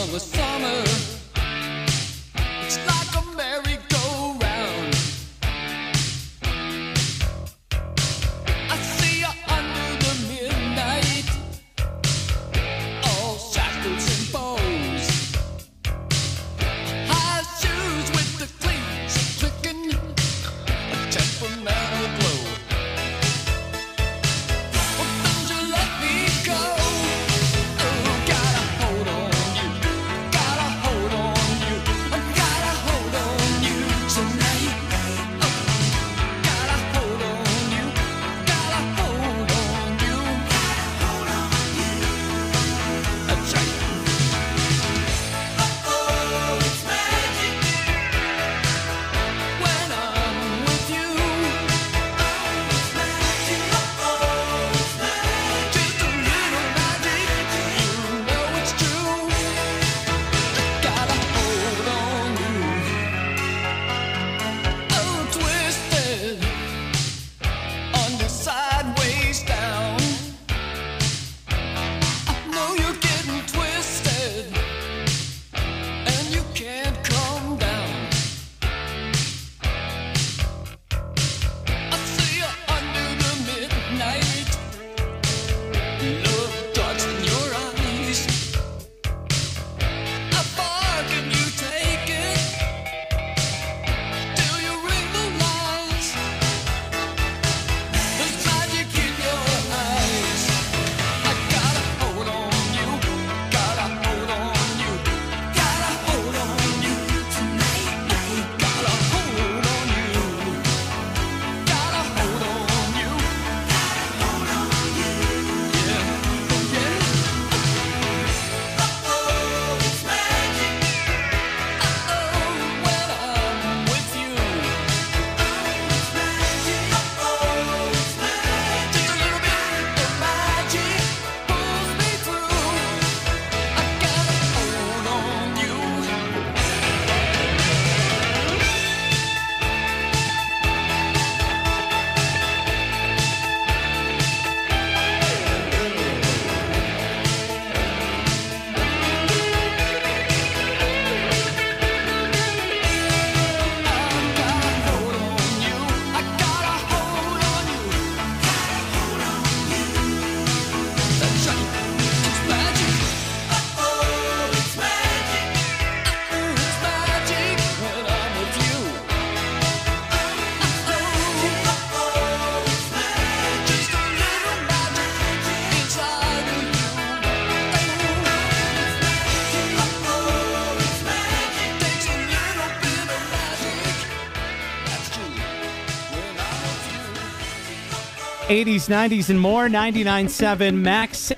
80s, 90s, and more. 99.7 Max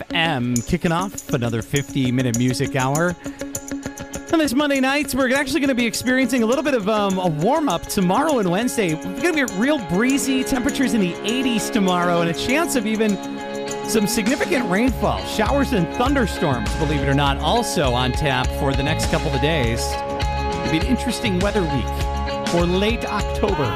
FM. Kicking off another 50-minute music hour. On this Monday night, we're actually going to be experiencing a little bit of a warm-up tomorrow and Wednesday. We're going to be real breezy, temperatures in the 80s tomorrow, and a chance of even some significant rainfall. Showers and thunderstorms, believe it or not, also on tap for the next couple of days. It'll be an interesting weather week for late October.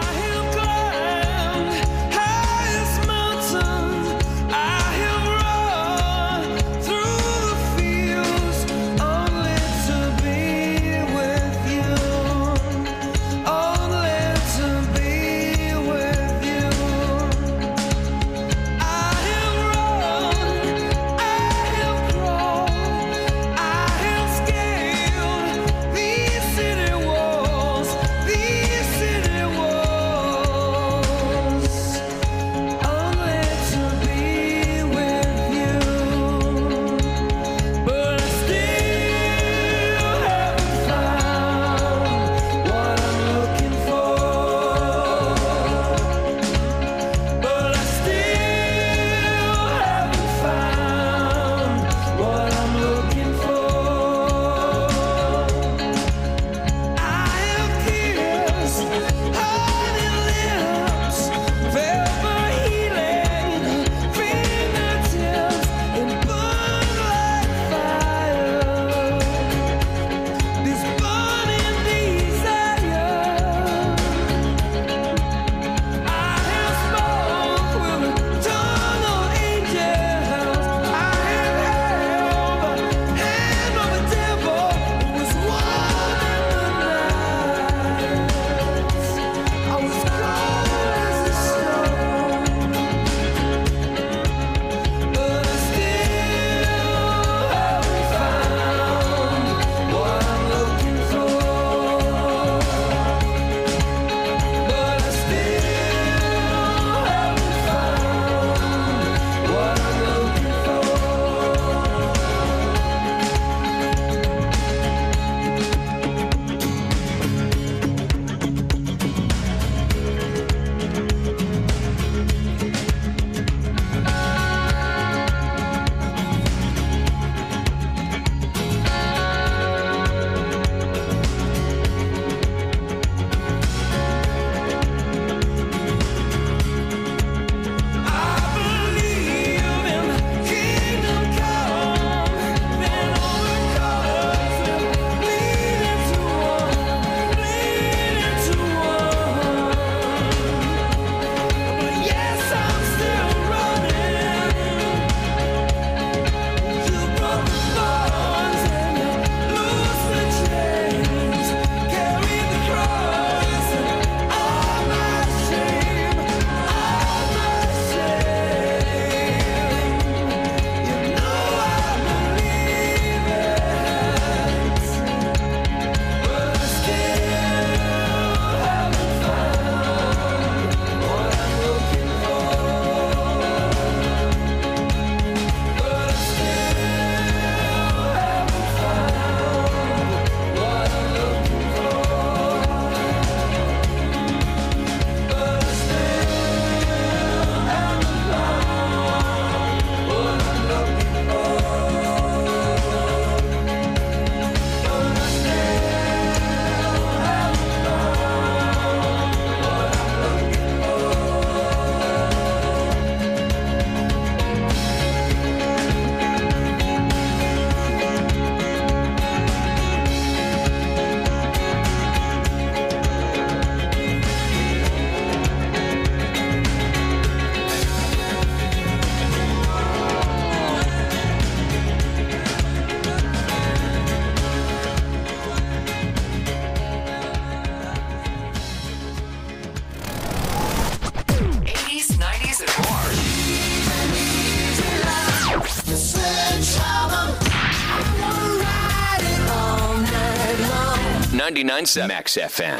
99.7 Max FM.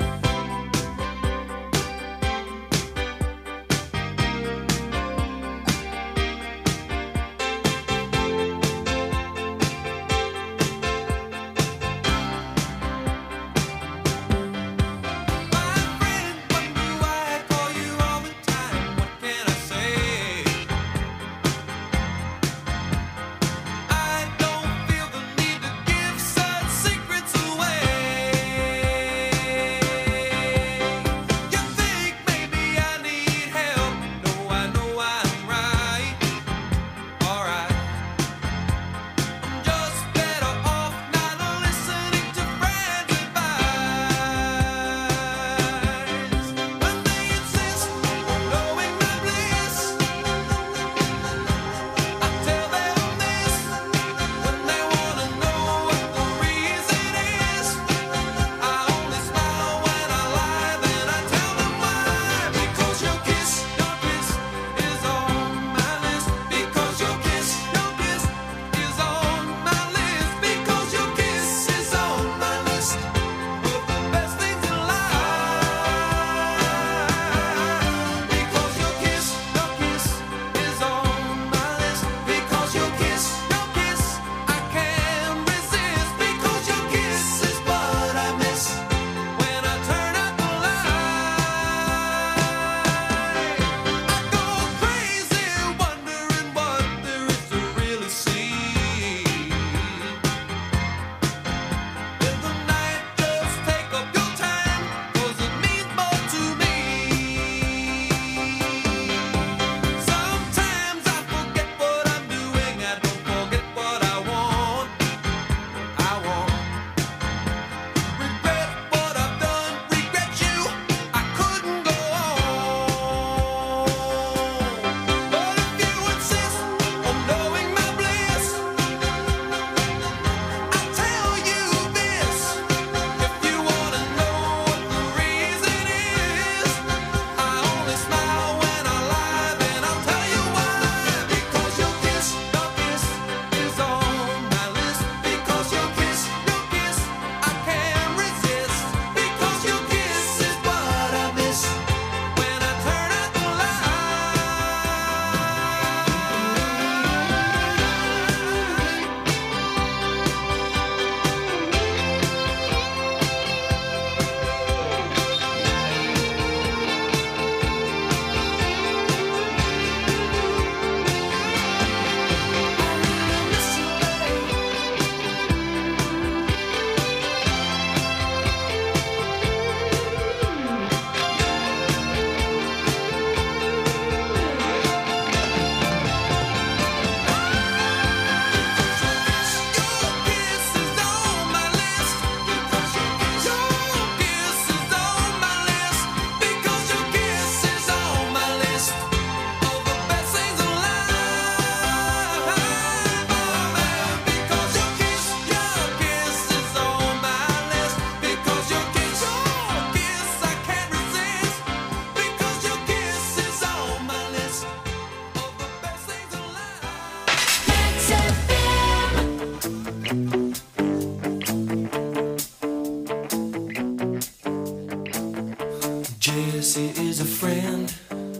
Jesse is a friend.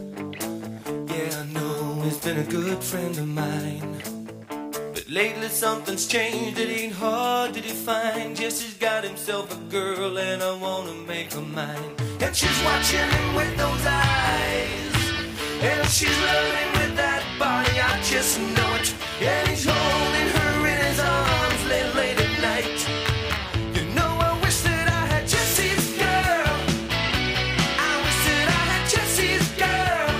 Yeah, I know he's been a good friend of mine. But lately something's changed, it ain't hard to define. Jesse's got himself a girl and I wanna make her mine. And she's watching him with those eyes, and she's loving with that body, I just know it. And he's holding her in his arms late at night. You know I wish that I had Jesse's girl. I wish that I had Jesse's girl.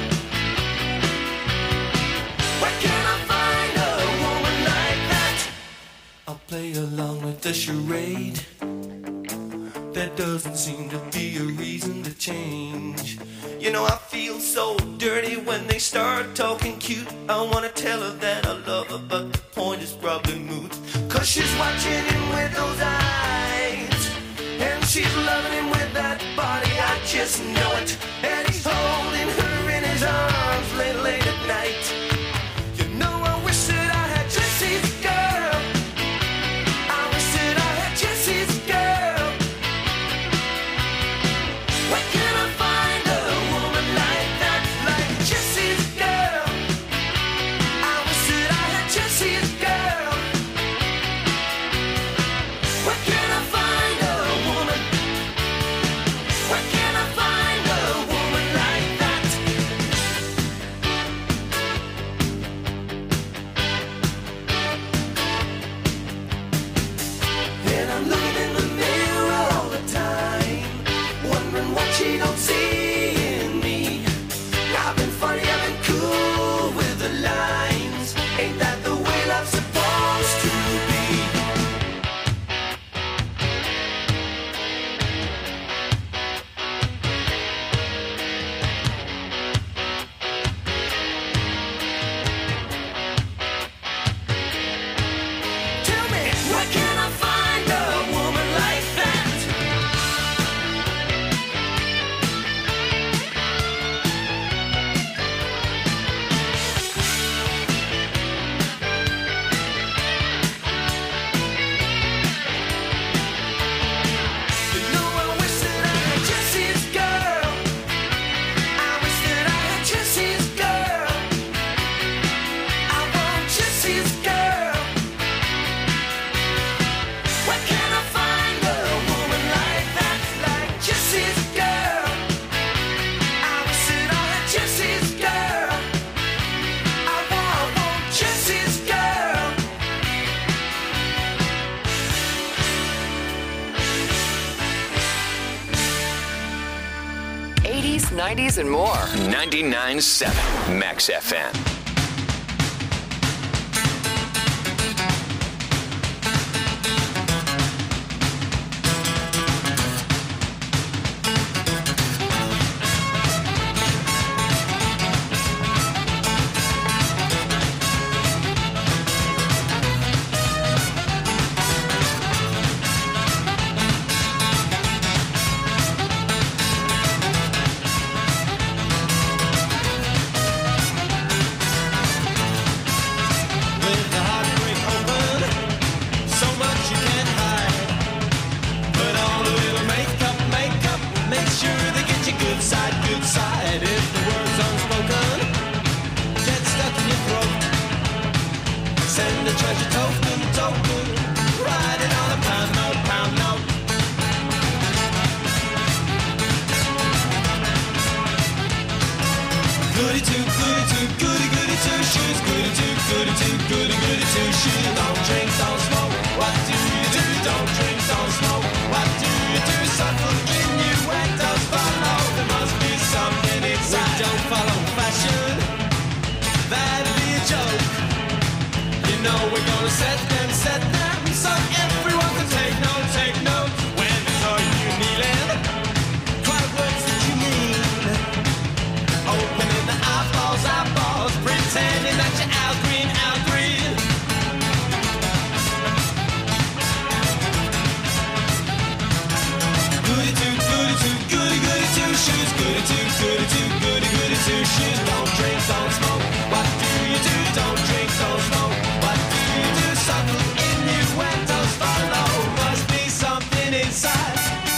Where can I find a woman like that? I'll play along with the charade. There doesn't seem to be a reason to change. You know I feel so dirty when they start talking cute. I wanna tell her that I love her, but the point is probably moot. Cause she's watching him with those eyes, and she's loving him with that body, I just know it. And he's holding her in his arms late at night. You know I wish that I had Jesse's girl. I wish that I had Jesse's girl. she don't see in me. I've been funny, I've been cool with the lines. Ain't that the way love's supposed to be? Tell me, where can I find a woman like that? You know, I wish that I had Jesse's girl. I wish that I had Jesse's girl. I want Jesse's girl. Where can I find a woman like that, like Jesse's girl? I wish that I had Jesse's girl. I want Jesse's girl. 80s, 90s, and more. 99.7 Max FM. With the heartbreak open, so much you can't hide. Put on a little makeup, make sure they get you good side, good side. If the word's unspoken, get stuck in your throat. Send a treasure token, write it on a pound note. Goody two shoes. Goody two shoes. Don't drink, don't smoke. What do you do? Don't drink, don't smoke. What do you do? Subtle innuendos follow. There must be something inside. We don't follow fashion. That'd be a joke. You know we're gonna set them, so everyone can take note. When they saw you kneeling, quiet words that you mean. Opening the eyeballs, pretending that you're Al Green. Goody two shoes. Goody two shoes. Don't drink, don't smoke. What do you do? Don't drink, don't smoke. What do you do? Subtle innuendos follow. Must be something inside.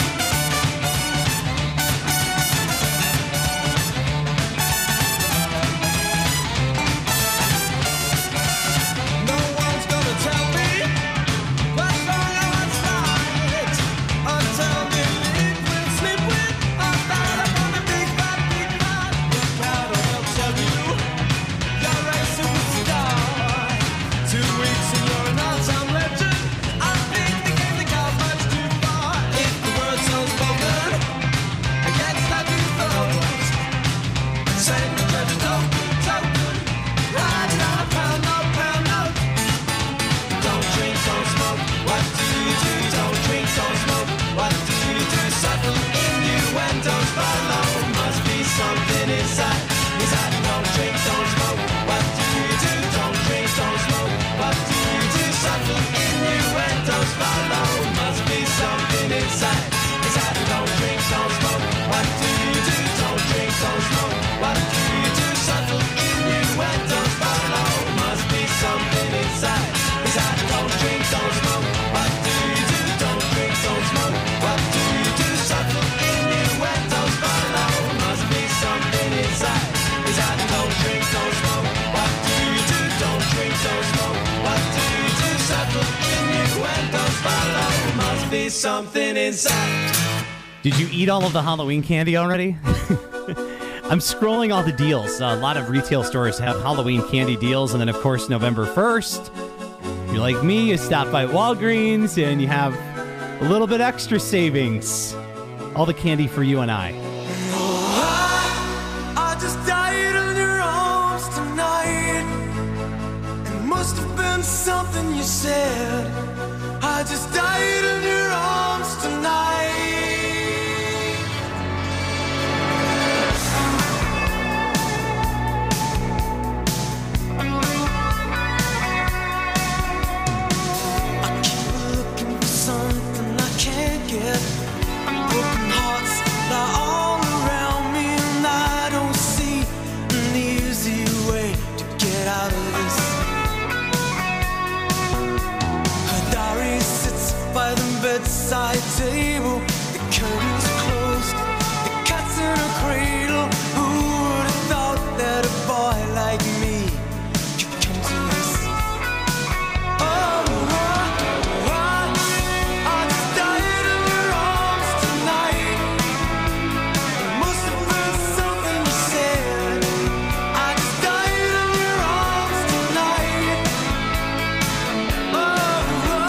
No one's gonna tell me what's wrong or what's right until you sleep with a bad up on a big bad. The crowd will help tell you you're a superstar. 2 weeks and you're an all-time legend. I think the game they got much too far. If the word's unspoken, I get stuck in throat. Send the treasure token, write it on a pound note. Don't drink, don't smoke. What do you do? Don't drink, don't smoke. What do you do? Subtle innuendos follow. Must be something inside. Don't drink, don't smoke. What do you do? Don't drink, don't smoke. What do you do? Subtle innuendos follow. Must be something inside. Don't drink, don't smoke. What do you do? Don't drink, don't smoke. What do you do? Subtle innuendos follow. Must be something inside. Don't drink, don't smoke. What do you do? Don't drink, don't smoke. What do you do? Subtle innuendos follow. Must be something inside. Don't drink, don't smoke. What do you do? Don't drink, don't smoke. What do you do? Subtle innuendos follow. Must be something inside. Did you eat all of the Halloween candy already? I'm scrolling all the deals. A lot of retail stores have Halloween candy deals. And then, of course, November 1st, if you're like me, you stop by Walgreens and you have a little bit extra savings. All the candy for you and I. you said. I just died in your arms tonight. I keep looking for something I can't get. Broken hearts lie all around me, and I don't see an easy way to get out of this. Her diary sits by the bedside table. The curtains are closed, the cat's in a cradle. Who would have thought that a boy like me could come to this? Oh, I just died in your arms tonight. It must have been something you said. I just died in your arms tonight. Oh,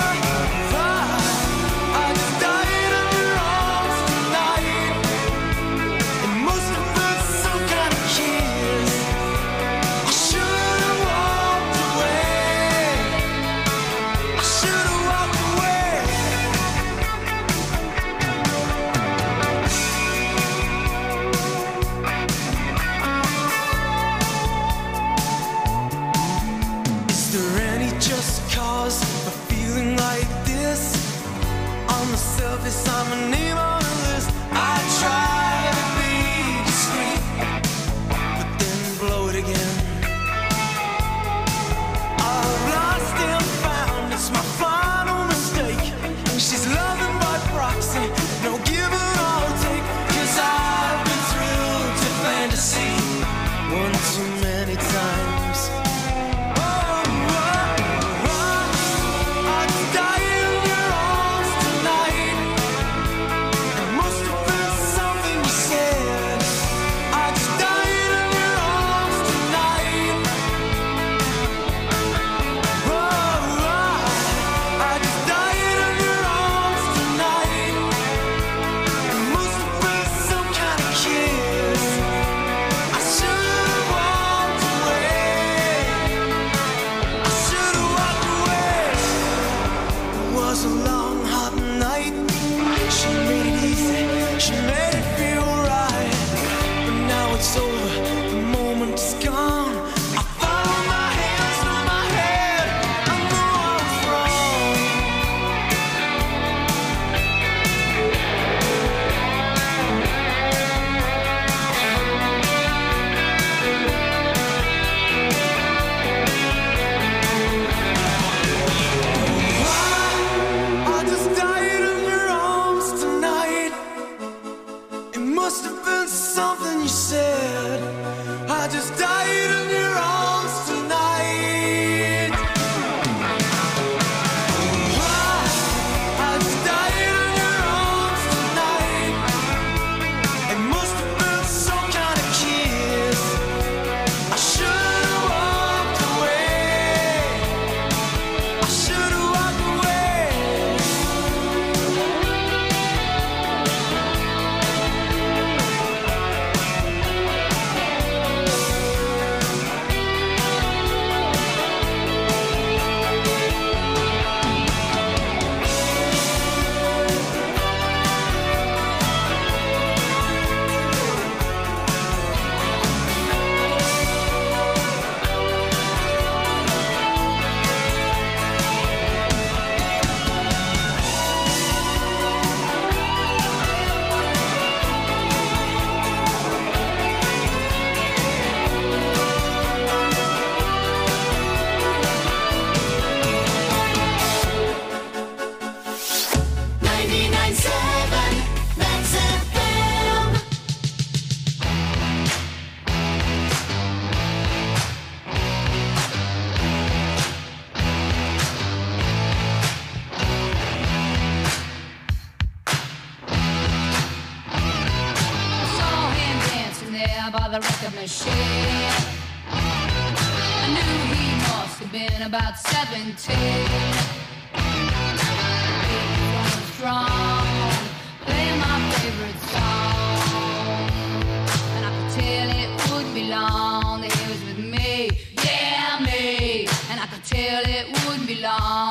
I just died in your arms tonight. It must have been some kind of kiss. I should have walked away. I should have walked away. Is there any just cause for feeling like this? On the surface, I'm a name on a list. I try to be discreet, but then blow it again. I've lost and found, it's my final mistake. She's loving by proxy, no give or take. 'Cause I've been thrilled to fantasy one too many times. I just died in your arms tonight. It must have been something you said. I just died in your arms tonight. I just died in your arms tonight. It must have been some kind of kiss. I should have walked away. I should have walked away. It was a long, hot night. She made it easy. She made it feel right. But now it's over. The moment is gone. I found my hands through my head. I know I was wrong. I just died in your arms tonight. It must have been something you said. I just died in your arms tonight. I just died in your arms tonight. It must have been some kind of kiss. I should have walked away. I should have walked away. By the record machine, I knew he must have been about 17. He was strong, playing my favorite song, and I could tell it wouldn't be long that he was with me, yeah me, and I could tell it wouldn't be long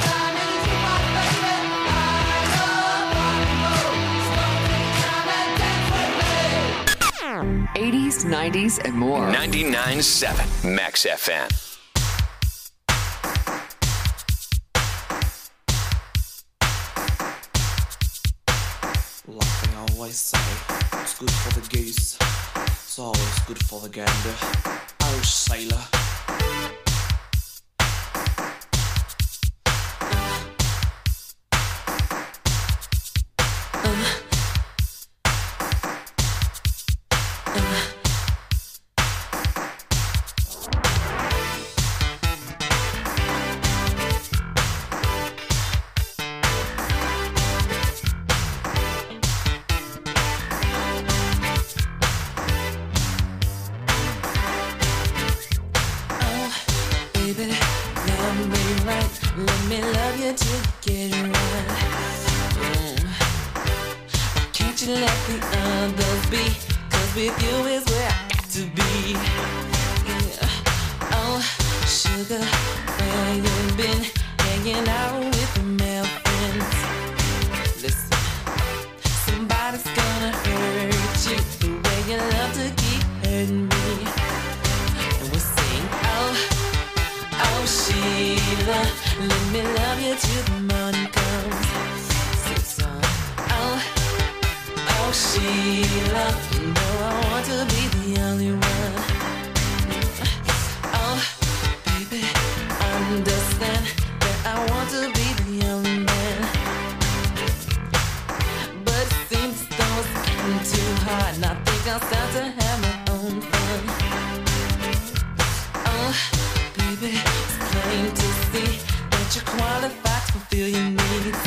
time in the jukebox, baby. I love rock and roll. So take time and dance with me. 80s, 90s, and more. 99.7 Max FM. Like they always say, it's good for the goose, it's always good for the gander. Oh, sailor. Let me love you till you get it right. Can't you let the others be? 'Cause with you is where I got to be. Yeah. Oh, sugar, where you been? Hanging out with the male friends. Listen, somebody's gonna hurt you the way you love to keep hurting me. And we sing, oh, oh, Sheila, let me love you till the morning comes. Sing song. Oh, oh, Sheila, no, I want to be the only one. Oh, baby, understand that I want to be the only man. But it seems as though it's getting too hard, and I think I'll start to have my own fun. Oh, baby, it's plain to see that you're qualified to fulfill your needs.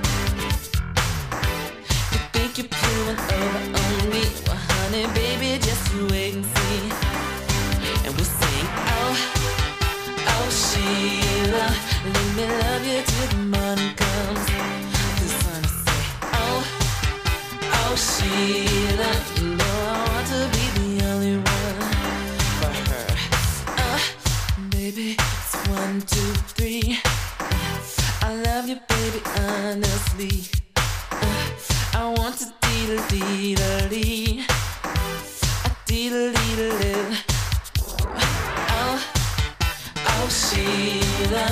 You think you're pulling over on me? Well, honey, baby, just you wait and see. And we'll sing, oh, oh, Sheila, let me love you till the morning comes. The sun will say, oh, oh, Sheila, no, I want to be the only one for her. Baby, it's 1, 2, 3. I love you, baby, honestly. I want to dee-da-dee-da-dee. Dee-da-dee-da-dee. Oh, oh, Sheila.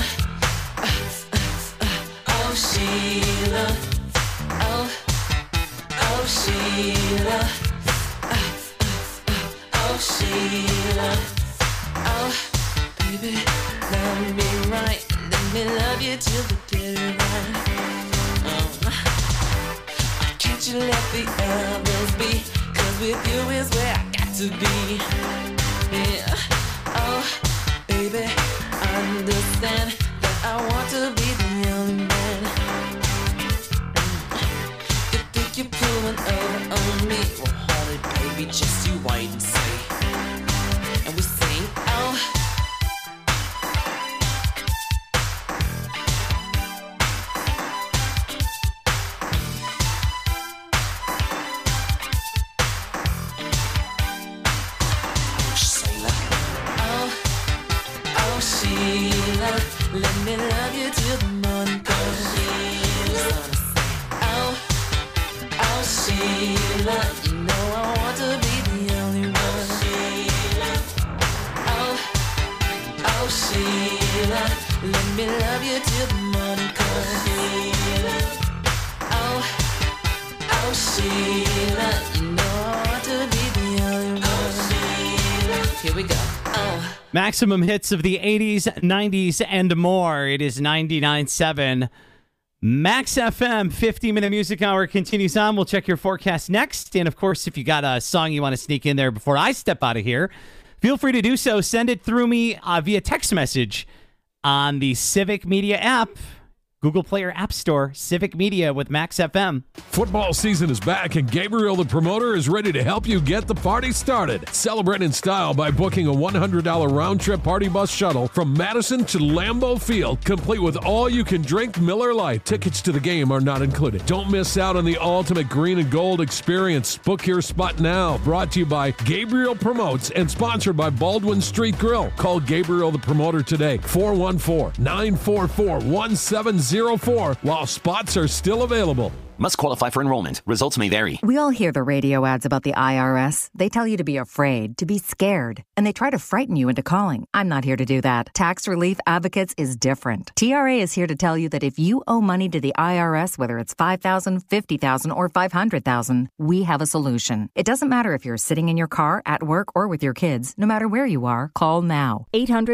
Oh, Sheila. Oh, oh, Sheila. Oh, Sheila. Oh, baby, love me right. Let me love you till the get it right. Can't you let the others be? 'Cause with you is where I got to be. Yeah. Oh, baby, understand that I want to be the only man. till the morning comes. Oh, oh, Sheila, you know I want to be the only one. Oh, oh, Sheila, let me love you till the morning comes. Oh, oh, Sheila, you know I want to be the only one. Here we go. Oh. Maximum hits of the 80s, 90s, and more. It is 99.7. Max FM 50-minute music hour continues on. We'll check your forecast next. And, of course, if you got a song you want to sneak in there before I step out of here, feel free to do so. Send it through me via text message on the Civic Media app. Google Play or App Store, Civic Media with Max FM. Football season is back, and Gabriel the Promoter is ready to help you get the party started. Celebrate in style by booking a $100 round-trip party bus shuttle from Madison to Lambeau Field, complete with all-you-can-drink Miller Lite. Tickets to the game are not included. Don't miss out on the ultimate green and gold experience. Book your spot now. Brought to you by Gabriel Promotes and sponsored by Baldwin Street Grill. Call Gabriel the Promoter today, 414-944-1704, while spots are still available. Must qualify for enrollment. Results may vary. We all hear the radio ads about the IRS. They tell you to be afraid, to be scared, and they try to frighten you into calling. I'm not here to do that. Tax Relief Advocates is different. TRA is here to tell you that if you owe money to the IRS, whether it's $5,000, $50,000, or $500,000, we have a solution. It doesn't matter if you're sitting in your car, at work, or with your kids. No matter where you are, call now.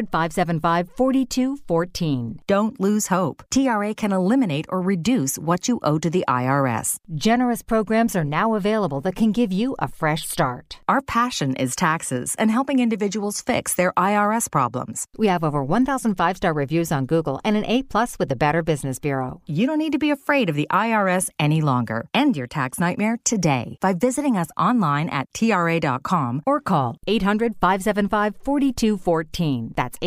800-575-4214. Don't lose hope. TRA can eliminate or reduce what you owe to the IRS. Generous programs are now available that can give you a fresh start. Our passion is taxes and helping individuals fix their IRS problems. We have over 1,000 5-star reviews on Google and an A+ with the Better Business Bureau. You don't need to be afraid of the IRS any longer. End your tax nightmare today by visiting us online at TRA.com or call 800-575-4214. That's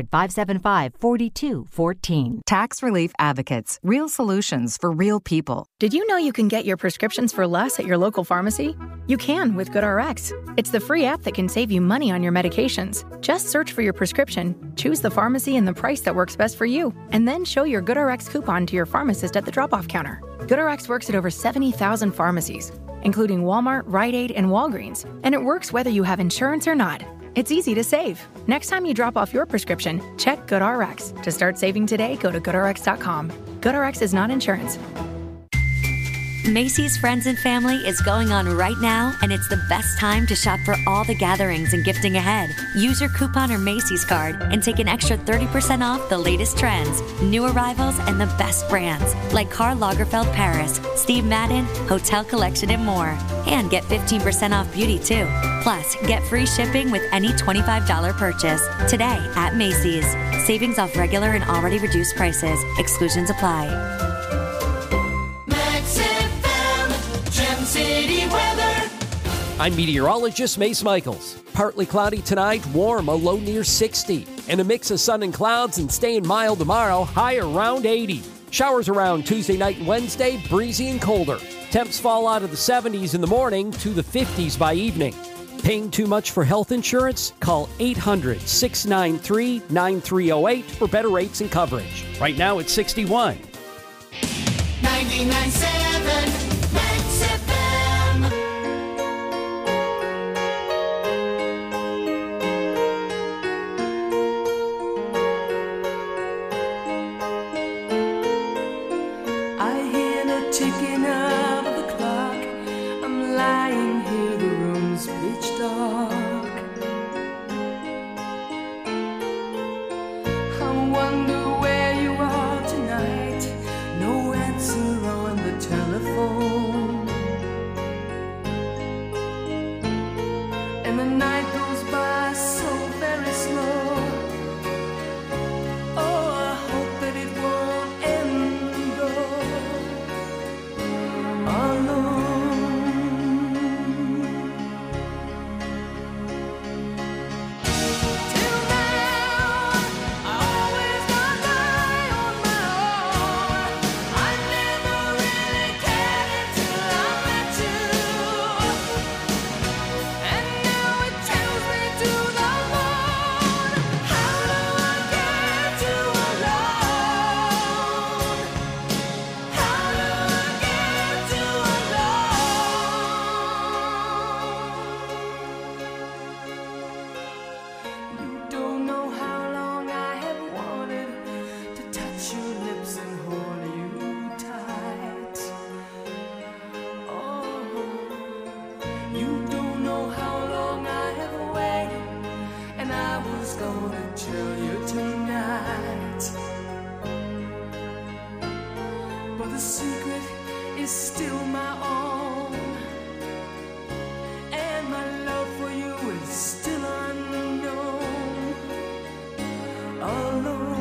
800-575-4214. Tax Relief Advocates. Real solutions for real people. Did you know you can get your prescriptions for less at your local pharmacy? You can with GoodRx. It's the free app that can save you money on your medications. Just search for your prescription, choose the pharmacy and the price that works best for you, and then show your GoodRx coupon to your pharmacist at the drop-off counter. GoodRx works at over 70,000 pharmacies, including Walmart, Rite Aid, and Walgreens, and it works whether you have insurance or not. It's easy to save. Next time you drop off your prescription, check GoodRx. To start saving today, go to GoodRx.com. GoodRx is not insurance. Macy's Friends and Family is going on right now, and it's the best time to shop for all the gatherings and gifting ahead. Use your coupon or Macy's card and take an extra 30% off the latest trends, new arrivals, and the best brands like Karl Lagerfeld Paris, Steve Madden, Hotel Collection, and more. And get 15% off beauty, too. Plus, get free shipping with any $25 purchase today at Macy's. Savings off regular and already reduced prices. Exclusions apply. City weather. I'm meteorologist Mace Michaels. Partly cloudy tonight, warm, a low near 60. And a mix of sun and clouds and staying mild tomorrow, high around 80. Showers around Tuesday night and Wednesday, breezy and colder. Temps fall out of the 70s in the morning to the 50s by evening. Paying too much for health insurance? Call 800-693-9308 for better rates and coverage. Right now it's 61. 99.7 Max FM. I hear the ticking of the clock. I'm lying here, the room's pitch dark. I wonder where you are tonight. No answer on the telephone. the secret is still my own, and my love for you is still unknown, alone.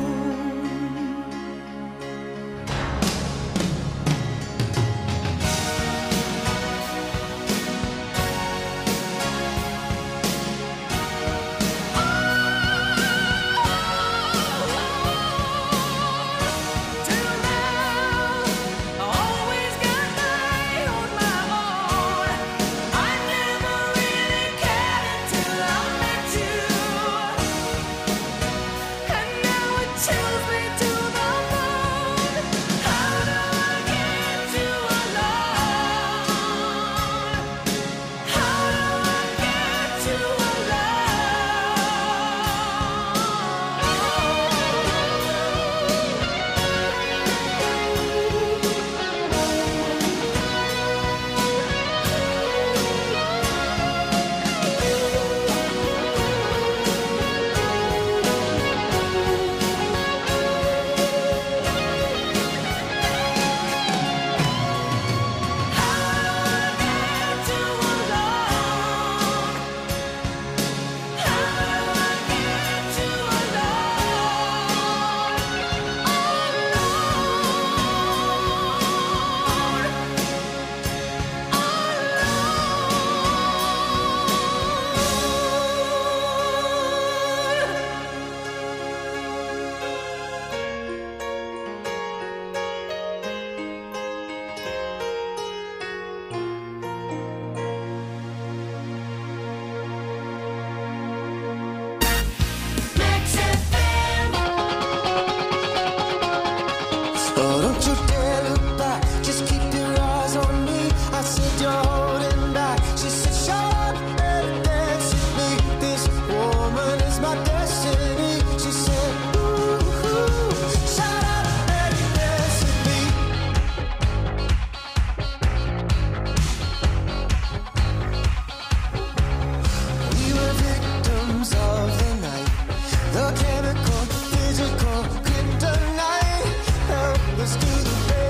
The chemical, physical, kryptonite. Help us to the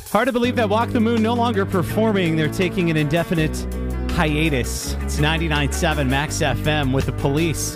Hard to believe that Walk the Moon no longer performing. They're taking an indefinite hiatus. It's 99.7 Max FM with The Police.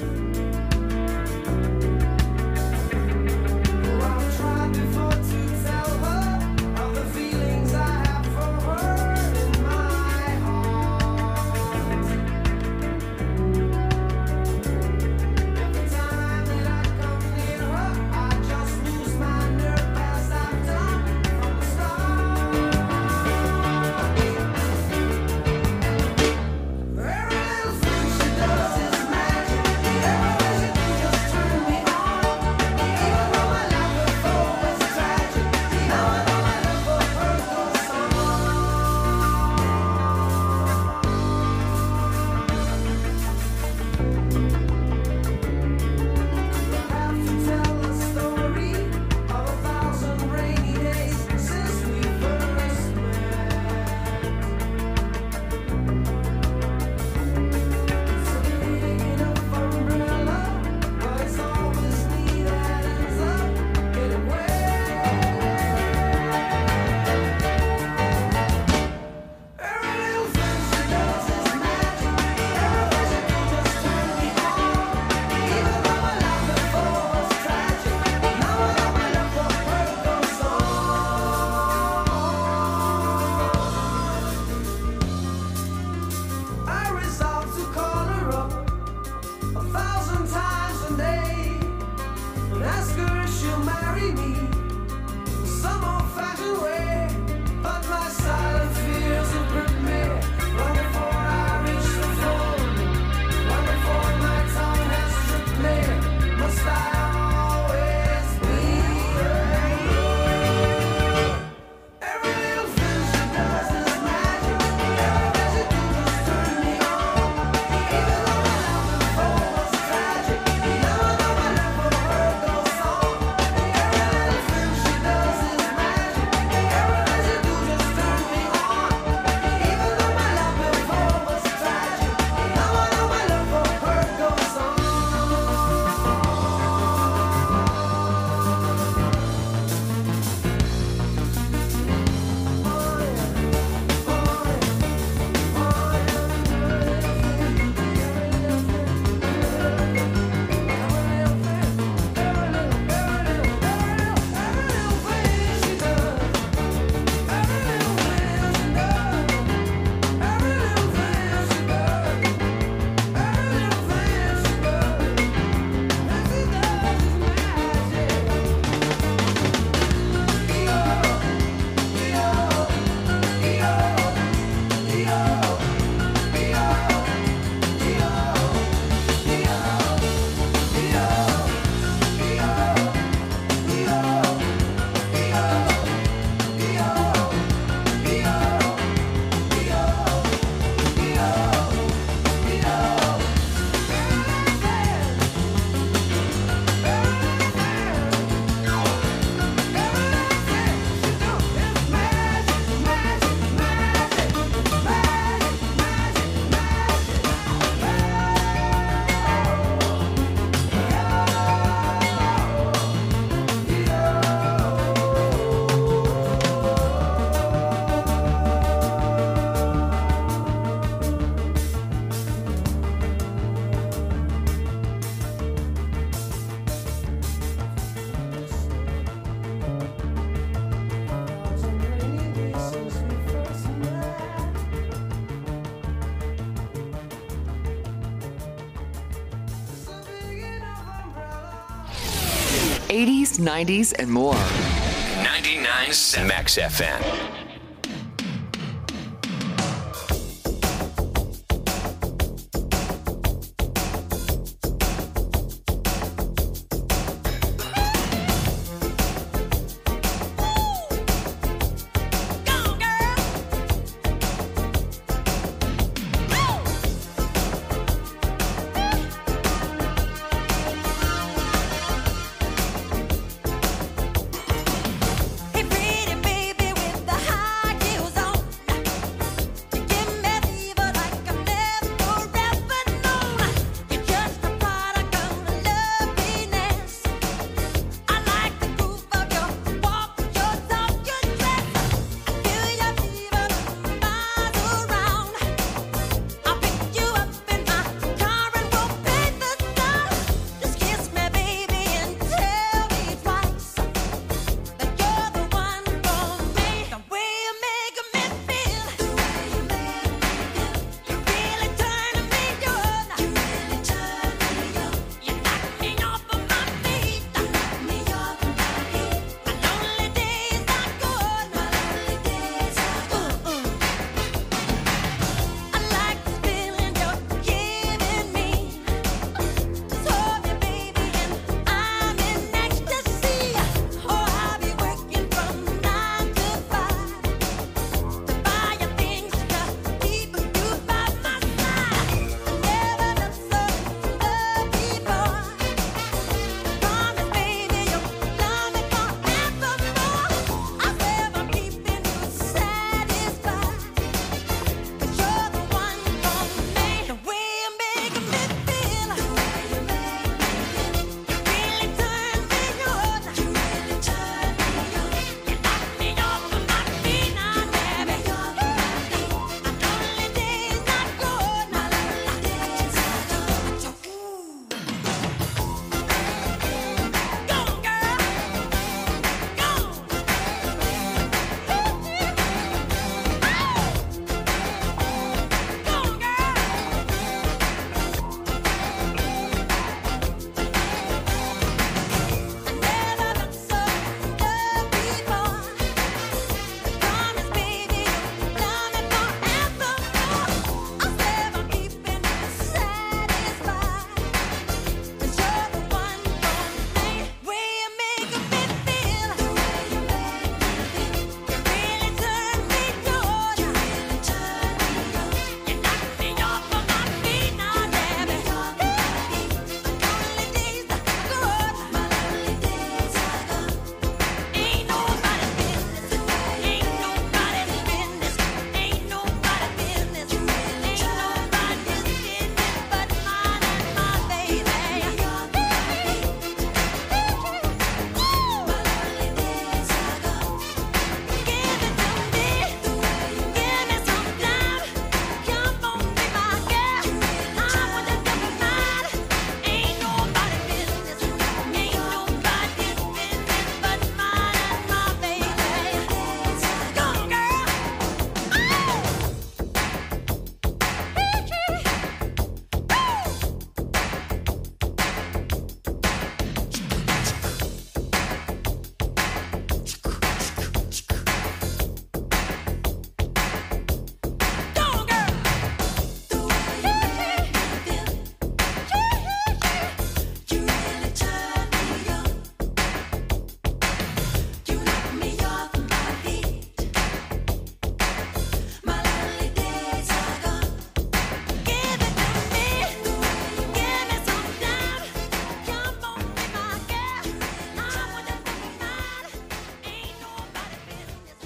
'80s, '90s, and more. 99.7 Max FM. Hey, pretty baby with the high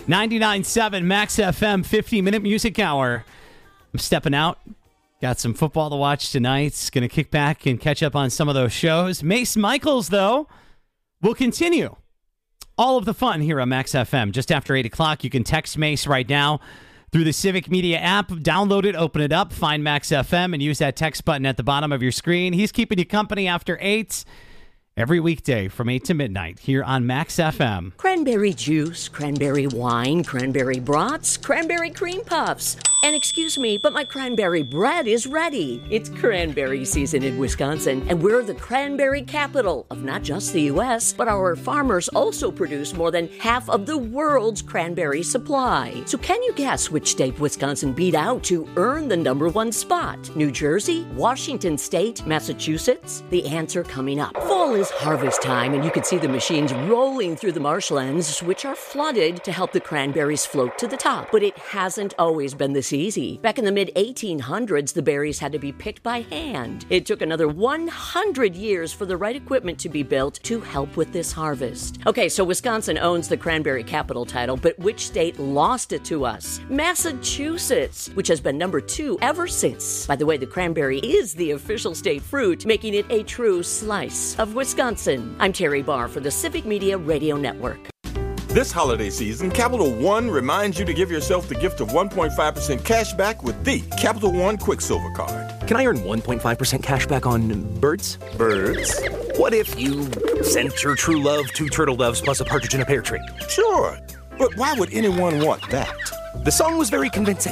99.7 Max FM 50-minute music hour. I'm stepping out. Got some football to watch tonight. Going to kick back and catch up on some of those shows. Mace Michaels, though, will continue all of the fun here on Max FM. Just after 8 o'clock, you can text Mace right now through the Civic Media app. Download it, open it up, find Max FM, and use that text button at the bottom of your screen. He's keeping you company after 8 every weekday from 8 to midnight here on Max FM. Cranberry juice, cranberry wine, cranberry brats, cranberry cream puffs. And excuse me, but my cranberry bread is ready. It's cranberry season in Wisconsin, and we're the cranberry capital of not just the U.S., but our farmers also produce more than half of the world's cranberry supply. So can you guess which state Wisconsin beat out to earn the #1 spot? New Jersey, Washington State, Massachusetts? The answer coming up. Fall is harvest time, and you can see the machines rolling through the marshlands, which are flooded to help the cranberries float to the top. But it hasn't always been this easy. Back in the mid-1800s, the berries had to be picked by hand. It took another 100 years for the right equipment to be built to help with this harvest. Okay, so Wisconsin owns the cranberry capital title, but which state lost it to us? Massachusetts, which has been #2 ever since. By the way, the cranberry is the official state fruit, making it a true slice of Wisconsin. I'm Terry Barr for the Civic Media Radio Network. This holiday season, Capital One reminds you to give yourself the gift of 1.5% cash back with the Capital One Quicksilver Card. Can I earn 1.5% cash back on birds? Birds? What if you sent your true love 2 turtle doves plus a partridge in a pear tree? Sure, but why would anyone want that? The song was very convincing.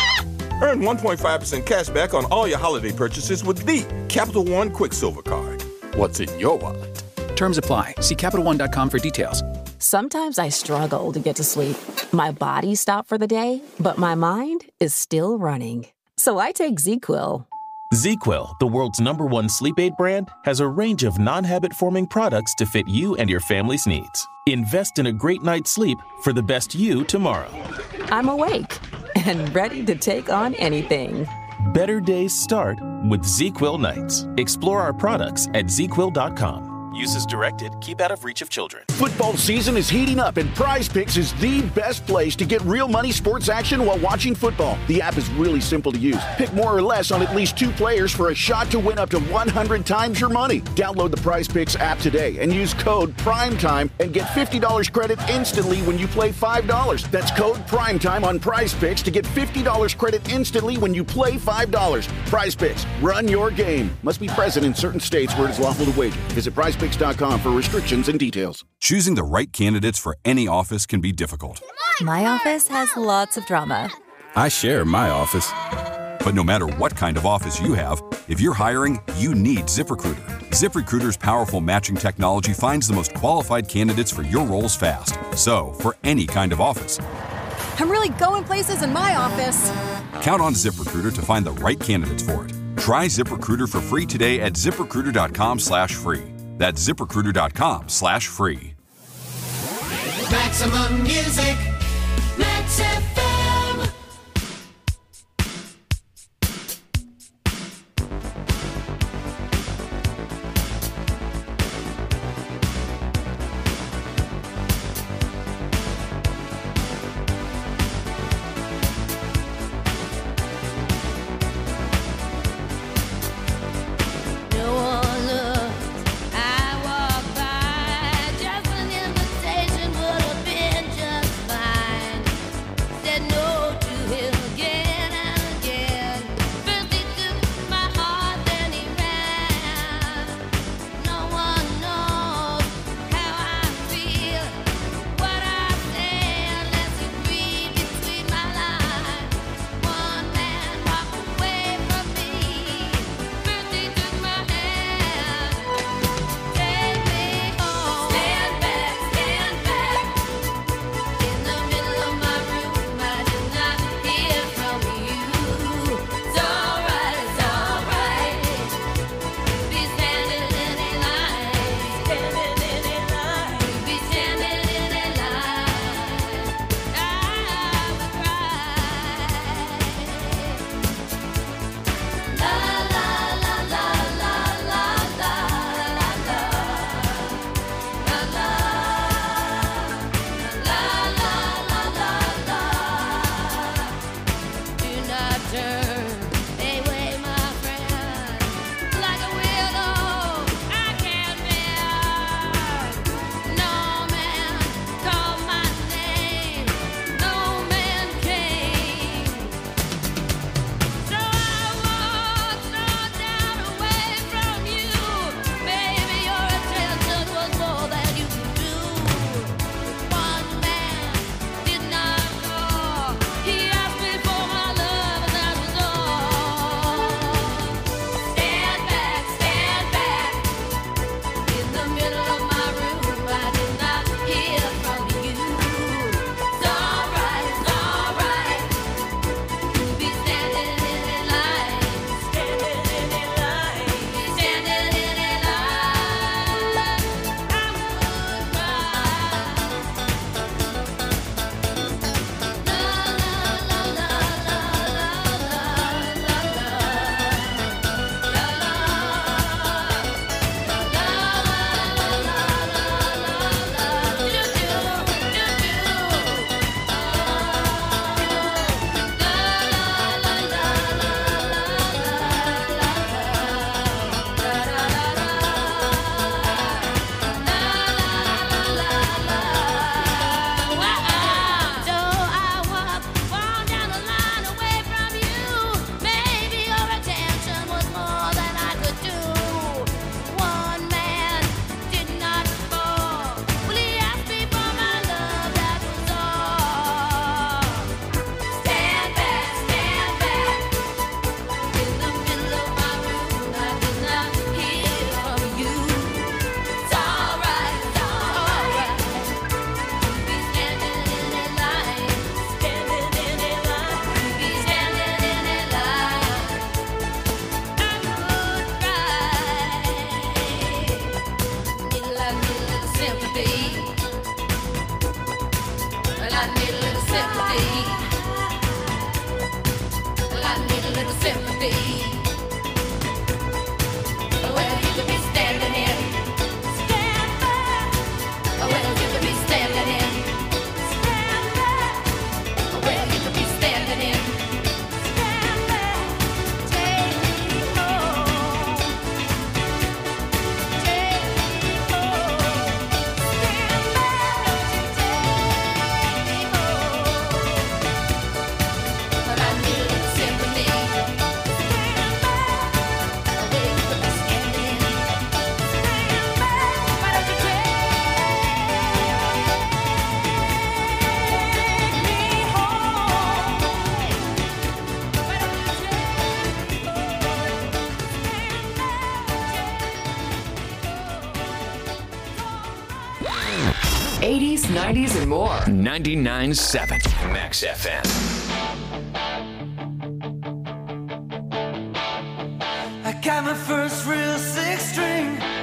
Earn 1.5% cash back on all your holiday purchases with the Capital One Quicksilver Card. What's in your wallet? Terms apply. See CapitalOne.com for details. Sometimes I struggle to get to sleep. My body stopped for the day, but my mind is still running. So I take ZzzQuil. ZzzQuil, the world's #1 sleep aid brand, has a range of non-habit-forming products to fit you and your family's needs. Invest in a great night's sleep for the best you tomorrow. I'm awake and ready to take on anything. Better days start with ZzzQuil nights. Explore our products at ZzzQuil.com. Use as directed. Keep out of reach of children. Football season is heating up, and Prize Picks is the best place to get real money sports action while watching football. The app is really simple to use. Pick more or less on at least 2 players for a shot to win up to 100 times your money. Download the Prize Picks app today and use code PRIMETIME and get $50 credit instantly when you play $5. That's code PRIMETIME on Prize Picks to get $50 credit instantly when you play $5. Prize Picks. Run your game. Must be present in certain states where it is lawful to wager. Visit PrizePicks.com for restrictions and details. Choosing the right candidates for any office can be difficult. My office has lots of drama. I share my office. But no matter what kind of office you have, if you're hiring, you need ZipRecruiter. ZipRecruiter's powerful matching technology finds the most qualified candidates for your roles fast. So, for any kind of office. I'm really going places in my office. Count on ZipRecruiter to find the right candidates for it. Try ZipRecruiter for free today at ZipRecruiter.com/free. That's ZipRecruiter.com/free. Maximum music, Max FM. Just an invitation would have been just fine. 80s, 90s, and more. 99.7 Max FM. I got my first real six string.